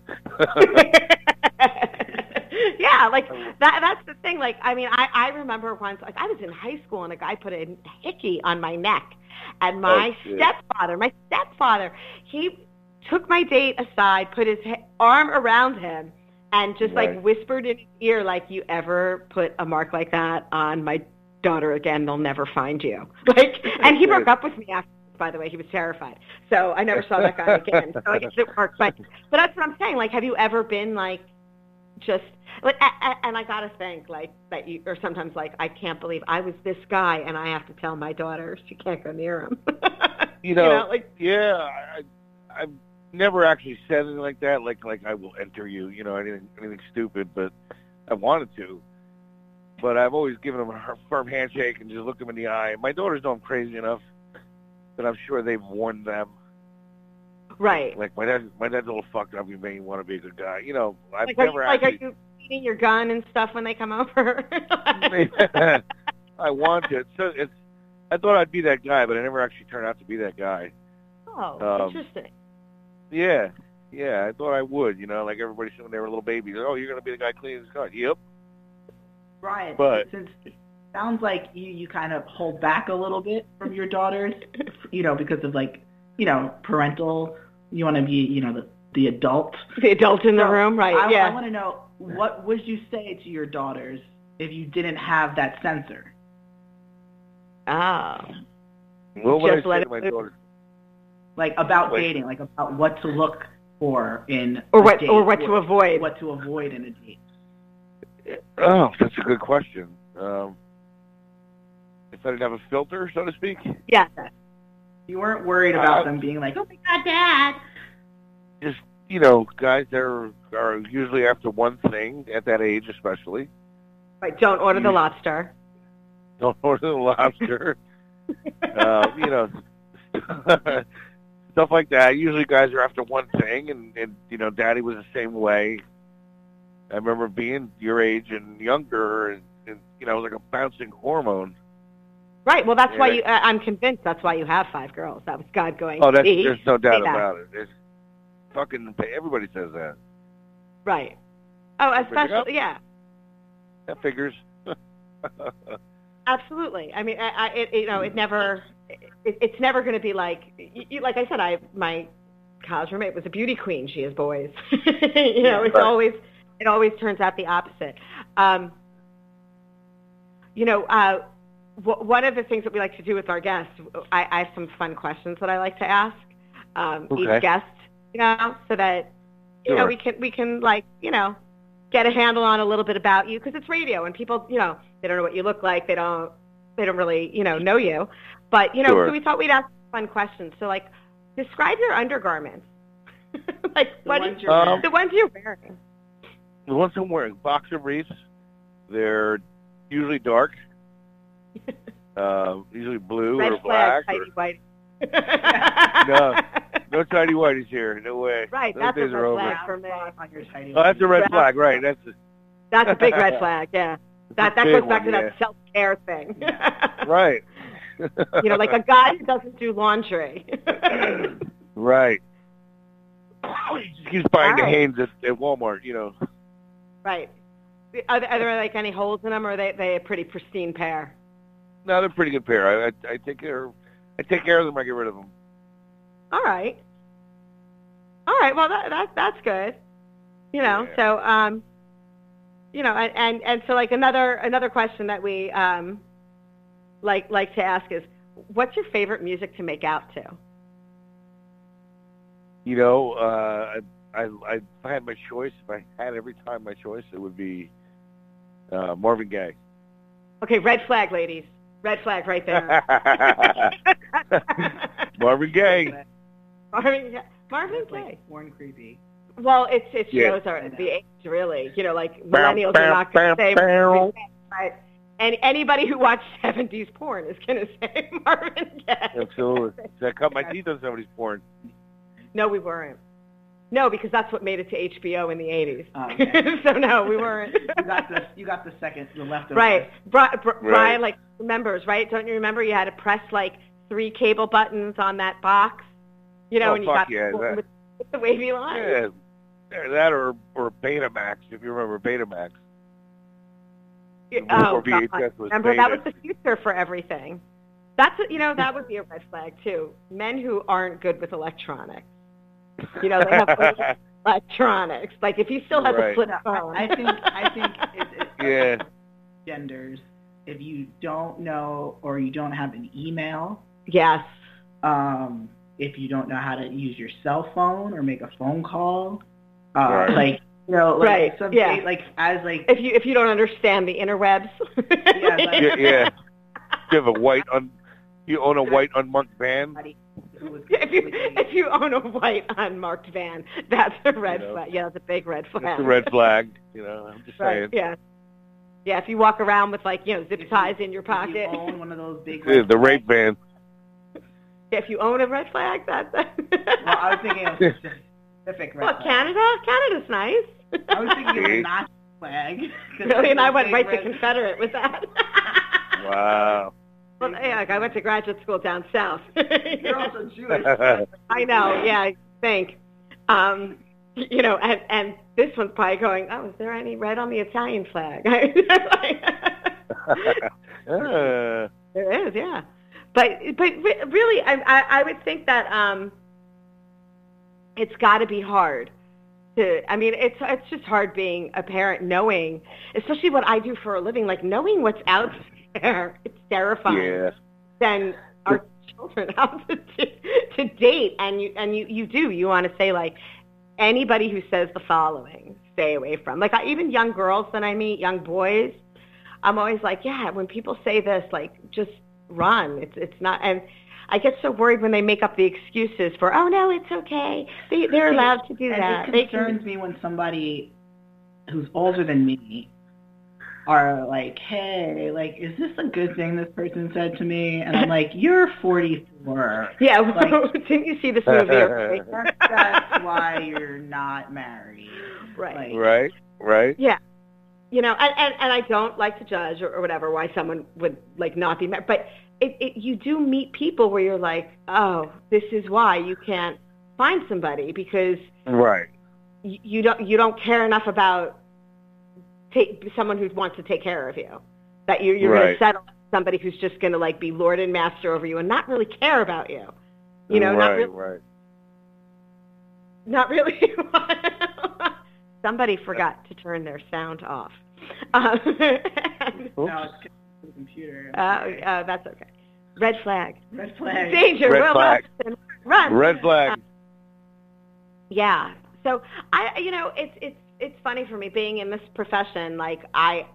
Yeah, like, that's the thing. Like, I mean, I remember once, like, I was in high school and a guy put a hickey on my neck. And my stepfather, he took my date aside, put his arm around him, and just, like, whispered in his ear, like, you ever put a mark like that on my daughter again, they'll never find you. Like, and he broke up with me after. By the way, he was terrified. So I never saw that guy again. So I guess it worked. But that's what I'm saying. Like, have you ever been, like, just, like, and I gotta think, like, that you, or sometimes, like, I can't believe I was this guy and I have to tell my daughter she can't go near him. you know, like, yeah, I've never actually said anything like that. Like I will enter you, you know, anything stupid, but I wanted to. But I've always given them a firm handshake and just looked them in the eye. My daughters know I'm crazy enough that I'm sure they've warned them. Right. Like, my dad's a little fucked up. You may want to be a good guy. You know, I've like, never are you feeding your gun and stuff when they come over? I want to. I thought I'd be that guy, but I never actually turned out to be that guy. Oh, interesting. Yeah. I thought I would, you know, like everybody when they were little babies. Oh, you're going to be the guy cleaning his car. Yep. Brian, but since it sounds like you kind of hold back a little bit from your daughters because of like, parental, you want to be, the adult. The adult in the room, right? I want to know, what would you say to your daughters if you didn't have that censor? Oh. What would I say to my daughters? Like about dating, like about what to look for in or a what date, or what to avoid. What to avoid in a date. Oh, that's a good question. If I didn't have a filter, so to speak? Yeah. You weren't worried about them being like, oh my God, Dad. Just, guys are usually after one thing, at that age especially. Right, don't order the lobster. Don't order the lobster. Stuff like that. Usually guys are after one thing, and Daddy was the same way. I remember being your age and younger, and it was like a bouncing hormone. Right. Well, that's why I'm convinced that's why you have 5 girls. That was God going. Oh, there's no doubt about it. It's fucking everybody says that. Right. Oh, especially That figures. Absolutely. I mean, it's never going to be like I said. My college roommate was a beauty queen. She has boys. It always turns out the opposite. One of the things that we like to do with our guests, I have some fun questions that I like to ask each guest, so that we can get a handle on a little bit about you, because it's radio and people, they don't know what you look like, they don't really know you, but so we thought we'd ask fun questions. So like, describe your undergarments. Like the ones you're wearing. The ones I'm wearing, boxer briefs. They're usually dark. Usually blue Red or black. Tidy white. No tidy whities here. No way. Right, Those that's days a are red over. flag for me. That's a red flag, right? That's a big red flag. Yeah, that goes back to that self-care thing. Right. Like a guy who doesn't do laundry. Right. He just keeps buying the Hanes at Walmart. Right. Are there like any holes in them, or are they a pretty pristine pair? No, they're a pretty good pair. I take care of them. I get rid of them. All right. Well, that's good. So and so like another question that we like to ask is, what's your favorite music to make out to? If I had my choice, if I had every time my choice, it would be Marvin Gaye. Okay, red flag, ladies. Red flag right there. Marvin Gaye. Marvin Gaye. Born creepy. Well, it shows the age, really. Like millennials are not going to say Marvin Gaye, but and anybody who watched 70s porn is going to say Marvin Gaye. Absolutely. So I cut my teeth on somebody's porn. No, we weren't. No, because that's what made it to HBO in the 80s. Oh, okay. So no, we weren't. You got the left of right. Brian like remembers, right? Don't you remember you had to press like 3 cable buttons on that box? And you got with the wavy line. Yeah, that or Betamax, if you remember Betamax. Oh, God. Remember, that was the future for everything. That would be a red flag too. Men who aren't good with electronics. They have electronics. Like if you still have a flip phone. I think it's genders. If you don't know or you don't have an email. Yes. If you don't know how to use your cell phone or make a phone call. Right. If you don't understand the interwebs. Yeah. You own a white unmarked van. If you own a white unmarked van, that's a red flag. Yeah, that's a big red flag. That's a red flag. I'm just saying. Yeah. Yeah, if you walk around with zip ties in your pocket. If you own one of those big the rape van. Yeah, if you own a red flag, that's. Well, I was thinking of specific red flag. Canada's nice. I was thinking of a Nazi flag. Really, and I went right to Confederate with that. Wow. Well, yeah, I went to graduate school down south. You're also Jewish. I know, yeah, I think. And this one's probably going, oh, is there any red on the Italian flag? There is, yeah. But really, I would think that it's got to be hard. It's just hard being a parent, knowing, especially what I do for a living, like knowing what's out there. It's terrifying. Yeah. Then our children have to date, and you want to say, like, anybody who says the following, stay away from. Like, even young girls that I meet, young boys, I'm always like, yeah, when people say this, like, just run. It's not, and I get so worried when they make up the excuses for, oh no, it's okay. They're allowed to do that. It concerns me when somebody who's older than me are like, hey, like, is this a good thing this person said to me? And I'm like, you're 44. Yeah, like, didn't you see this movie? That's why you're not married. Right. Like, Right. Yeah. And I don't like to judge or whatever why someone would, like, not be married. But you do meet people where you're like, oh, this is why you can't find somebody, because you don't care enough about someone who wants to take care of you, that you're going to settle with somebody who's just going to, like, be lord and master over you and not really care about you. Not really. Somebody forgot to turn their sound off. No, it's the computer. That's okay. Red flag. Red flag. Danger. Red flag. Run. Red flag. Yeah. So it's funny for me being in this profession. Like I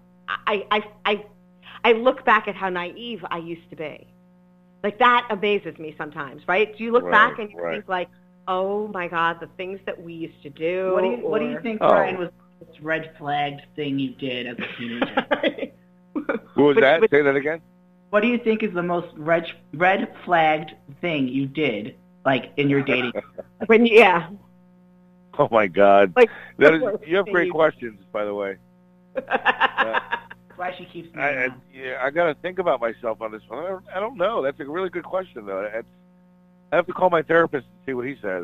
look back at how naive I used to be. Like, that amazes me sometimes, right? Do you look back and you think, like, oh my God, the things that we used to do? What do you think, Brian, was the most red flagged thing you did as a teenager? Who was that? Say that again. What do you think is the most red flagged thing you did, like, in your dating? Oh my God. Like, you have great questions, by the way. Why she keeps me I got to think about myself on this one. I don't know. That's a really good question, though. I have to call my therapist and see what he says.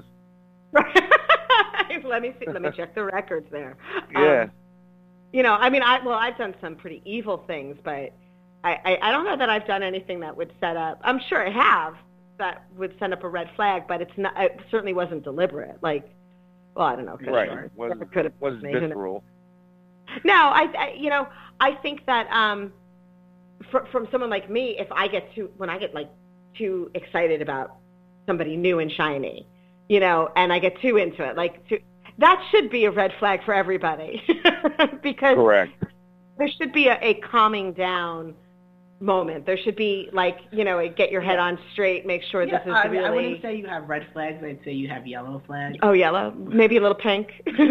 Let me see. Let me check the records there. Yeah. I've done some pretty evil things, but I don't know that I've done anything that would set up. I'm sure I have that would send up a red flag, but it's not. It certainly wasn't deliberate. Like, well, I don't know. Right. Was visceral. No, I think that from someone like me, if I get too excited about somebody new and shiny, and I get too into it, that should be a red flag for everybody. Because correct. There should be a calming down moment. There should be, get your head on straight, make sure this is really... I wouldn't say you have red flags. I'd say you have yellow flags. Oh, yellow. Maybe a little pink.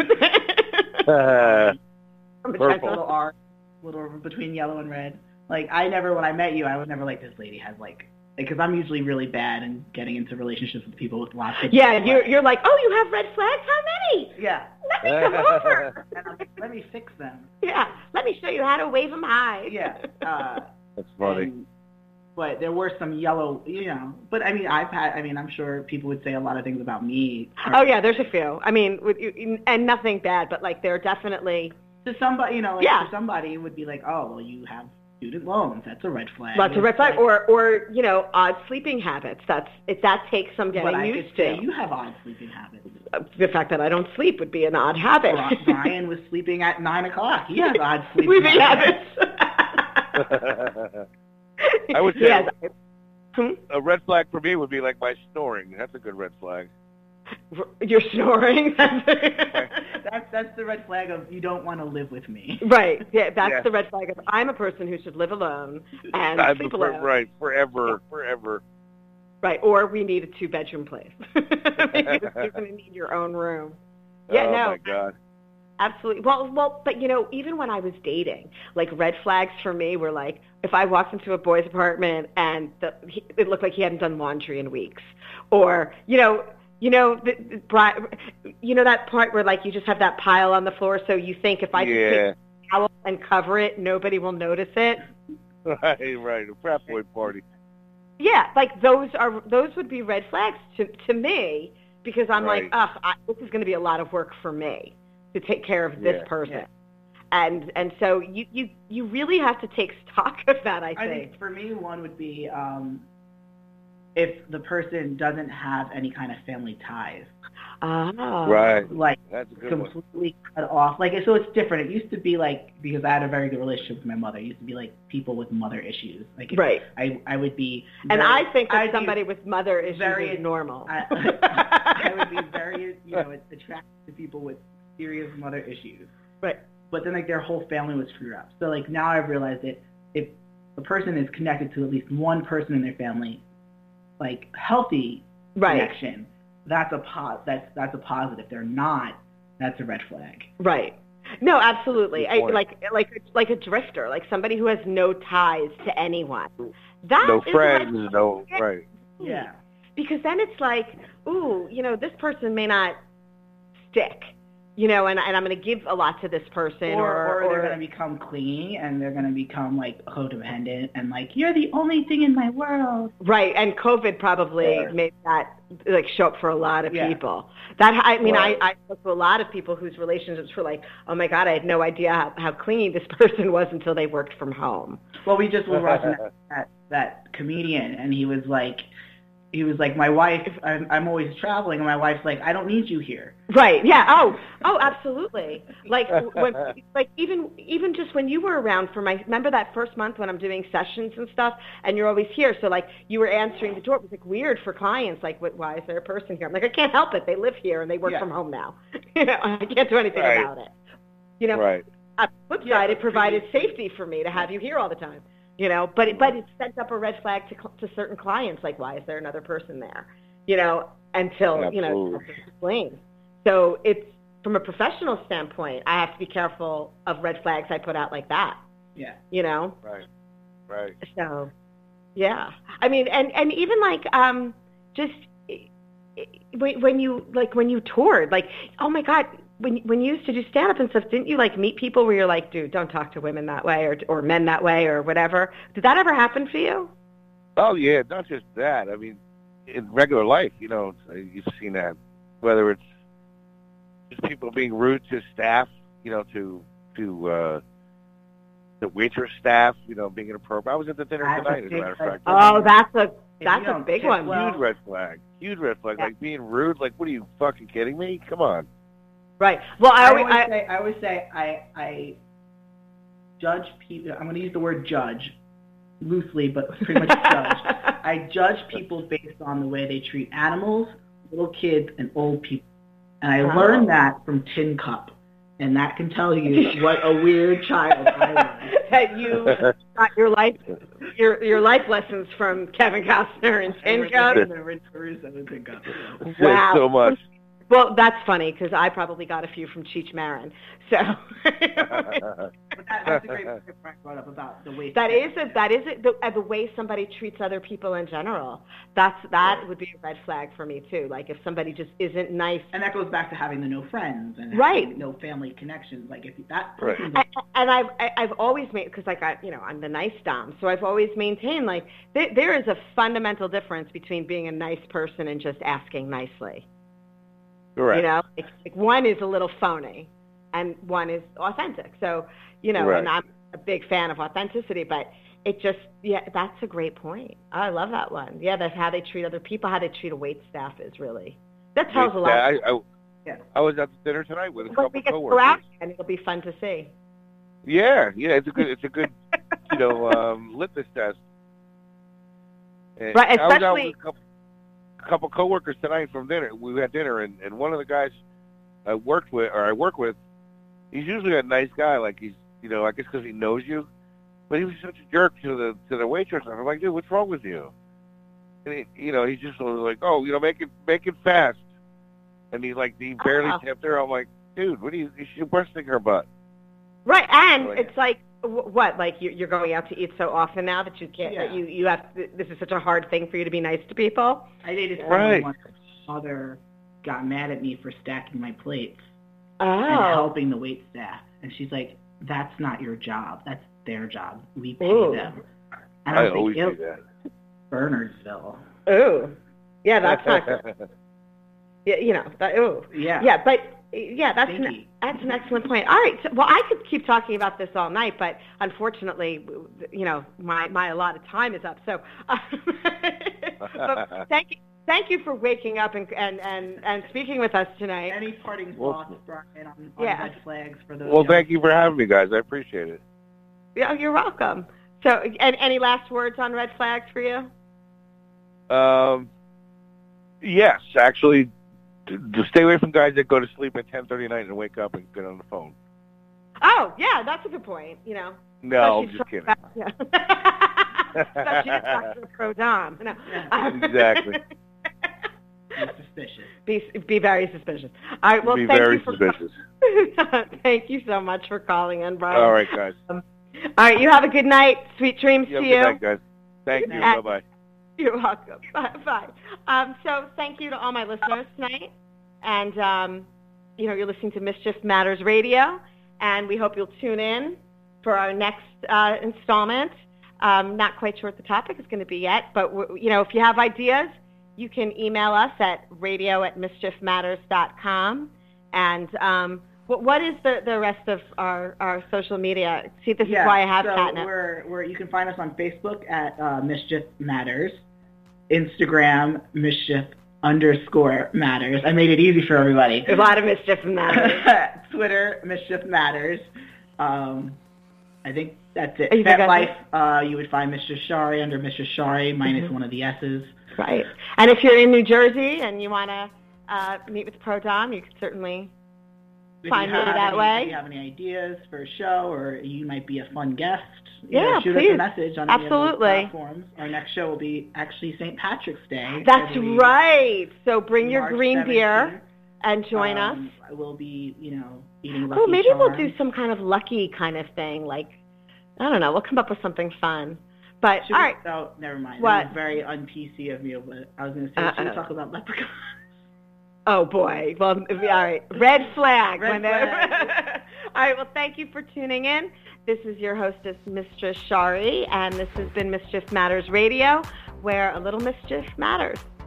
Purple. Little R, little between yellow and red. Like, when I met you, I was never like, this lady has, because I'm usually really bad in getting into relationships with people with lots of... Yeah, you're like, oh, you have red flags? How many? Yeah. Let me come over. And I'm like, let me fix them. Yeah, let me show you how to wave them high. Yeah. That's funny. But there were some yellow, but I'm sure people would say a lot of things about me. Oh, yeah, there's a few. And nothing bad, but, there are definitely... To somebody, to somebody, it would be like, oh, well, you have student loans. That's a red flag. That's a red flag. Or odd sleeping habits. That takes some getting used to. You have odd sleeping habits. The fact that I don't sleep would be an odd habit. Brian was sleeping at 9 o'clock. He has odd sleeping habits. I would say a red flag for me would be like my snoring. That's a good red flag. You're snoring? That's the red flag of you don't want to live with me. Right. Yeah, that's the red flag of I'm a person who should live alone and sleep alone. Right. Forever. Right. Or we need a 2-bedroom place. You're going to need your own room. Yeah, oh, no. my God. Absolutely. Well, but even when I was dating, red flags for me were if I walked into a boy's apartment and it looked like he hadn't done laundry in weeks, or that part where you just have that pile on the floor, so you think if I just take a towel and cover it, nobody will notice it. Right, a frat boy party. Yeah, those would be red flags to me, because I'm this is going to be a lot of work for me to take care of this person. Yeah. And so you really have to take stock of that, I think. For me, one would be if the person doesn't have any kind of family ties. Right. Like That's a good completely cut off. Like, so it's different. It used to be like, because I had a very good relationship with my mother, it used to be like people with mother issues. Like, right. I would be. And very, I think that somebody with mother issues is normal. I would be very, attracted to people with serious mother issues. Right. But then, like, their whole family was screwed up. So, like, now I've realized that if a person is connected to at least one person in their family, like, healthy connection, that's a positive. If they're not, that's a red flag. Right. No, absolutely. Like a drifter, like somebody who has no ties to anyone. That no is friends, no right. Yeah. Because then it's like, ooh, this person may not stick. And I'm going to give a lot to this person. Or they're going to become clingy, and they're going to become, like, codependent, and, like, you're the only thing in my world. Right, and COVID probably made that, like, show up for a lot of people. I spoke to a lot of people whose relationships were like, oh, my God, I had no idea how clingy this person was until they worked from home. Well, we just were watching that comedian, and he was like, my wife, I'm always traveling, and my wife's like, I don't need you here. Right. Yeah. Oh, absolutely. Like, even just when you were around remember that first month when I'm doing sessions and stuff, and you're always here. So, like, you were answering the door. It was, like, weird for clients. Like, why is there a person here? I'm like, I can't help it. They live here, and they work from home now. I can't do anything about it. Right. On the flip side, it provided safety for me to have you here all the time. But it sent up a red flag to certain clients, like, why is there another person there? Until explain. So it's from a professional standpoint, I have to be careful of red flags I put out like that. Yeah. Right. So, yeah. I mean, and even like just when you toured, like, oh my God. When you used to do stand-up and stuff, didn't you, like, meet people where you're like, dude, don't talk to women that way or men that way or whatever? Did that ever happen for you? Oh, yeah, not just that. I mean, in regular life, you've seen that, whether it's just people being rude to staff, to the waitress staff, being inappropriate. I was at the dinner tonight, as a matter of fact. Oh, that's a big one. Huge red flag. Huge red flag. Yeah. Like, being rude. Like, what are you, fucking kidding me? Come on. Right. Well, I always say I judge people. I'm going to use the word judge loosely, but pretty much judge. I judge people based on the way they treat animals, little kids, and old people. And I learned that from Tin Cup. And that can tell you what a weird child I was. That you got your life lessons from Kevin Costner and Tin Cup. Wow. So much. Well, that's funny because I probably got a few from Cheech Marin. So that's a great point Frank brought up about the way. That is the way somebody treats other people in general. That would be a red flag for me too. Like, if somebody just isn't nice. And that goes back to having the no friends and no family connections. Like, if that person. And I've always made, because like I'm the nice dom, so I've always maintained like there is a fundamental difference between being a nice person and just asking nicely. Correct. Like one is a little phony, and one is authentic. So, and I'm a big fan of authenticity, but it just, that's a great point. I love that one. Yeah, that's how they treat other people, how they treat a wait staff is really, that tells a lot. I was at the dinner tonight with a couple of coworkers. Go out, and it'll be fun to see. Yeah, it's a good, litmus test. And right, especially. I was out with a couple coworkers tonight from dinner. We had dinner, and one of the guys I work with, he's usually a nice guy. Like, he's, I guess because he knows you, but he was such a jerk to the waitress. I'm like, dude, what's wrong with you? And he's just like, oh, make it fast. And he barely tipped her. I'm like, dude, you should breasting her butt. Right, and it's like, what? Like, you're going out to eat so often now that you can't. That you have. This is such a hard thing for you to be nice to people. I dated someone once. My mother got mad at me for stacking my plates and helping the wait staff, and she's like, "That's not your job. That's their job. We pay them." And I always do that. Bernardsville. Oh, yeah, that's not good. Yeah, but. Yeah, that's an excellent point. All right, well, I could keep talking about this all night, but unfortunately, my allotted time is up. So, But thank you for waking up and speaking with us tonight. Any parting thoughts, Brian, on red flags for those? Well, thank you for having me, guys. I appreciate it. Yeah, you're welcome. So, and any last words on red flags for you? Yes, actually, to stay away from guys that go to sleep at 10:30 at night and wake up and get on the phone. Oh, yeah, that's a good point. You know. No, I'm just kidding. Yeah. Especially if Dr. Pro Dom. No. Exactly. Be suspicious. Be very suspicious. All right. Well, be very suspicious. Thank you so much for calling in, Brian. All right, guys. All right. You have a good night. Sweet dreams to you. Good night, guys. Thank you. Bye-bye. You're welcome. Bye. So thank you to all my listeners tonight. And, you're listening to Mischief Matters Radio. And we hope you'll tune in for our next installment. Not quite sure what the topic is going to be yet. But, if you have ideas, you can email us at radio@mischiefmatters.com. And what is the rest of our social media? See, this is why I have Catnip. You can find us on Facebook at Mischief Matters, Instagram Mischief_Matters. I made it easy for everybody. A lot of Mischief Matters. Twitter Mischief Matters. I think that's it. FetLife, you would find Mr. Shari under Mr. Shari minus one of the S's. Right. And if you're in New Jersey and you want to meet with Pro Dom, you can certainly find me that way. If you have any ideas for a show, or you might be a fun guest, shoot please. us a message on any of those platforms. Our next show will be actually St. Patrick's Day. That's right. So bring your green 17th. Beer and join us. I will be, eating Lucky maybe Charms. We'll do some kind of lucky kind of thing. Like, I don't know. We'll come up with something fun. But, all right. Oh, never mind. What? That was very un-PC of me. But I was going to say, should we talk about leprechauns? Oh, boy. Well, all right. Red flag. Red flag. All right. Well, thank you for tuning in. This is your hostess, Mistress Shari, and this has been Mischief Matters Radio, where a little mischief matters.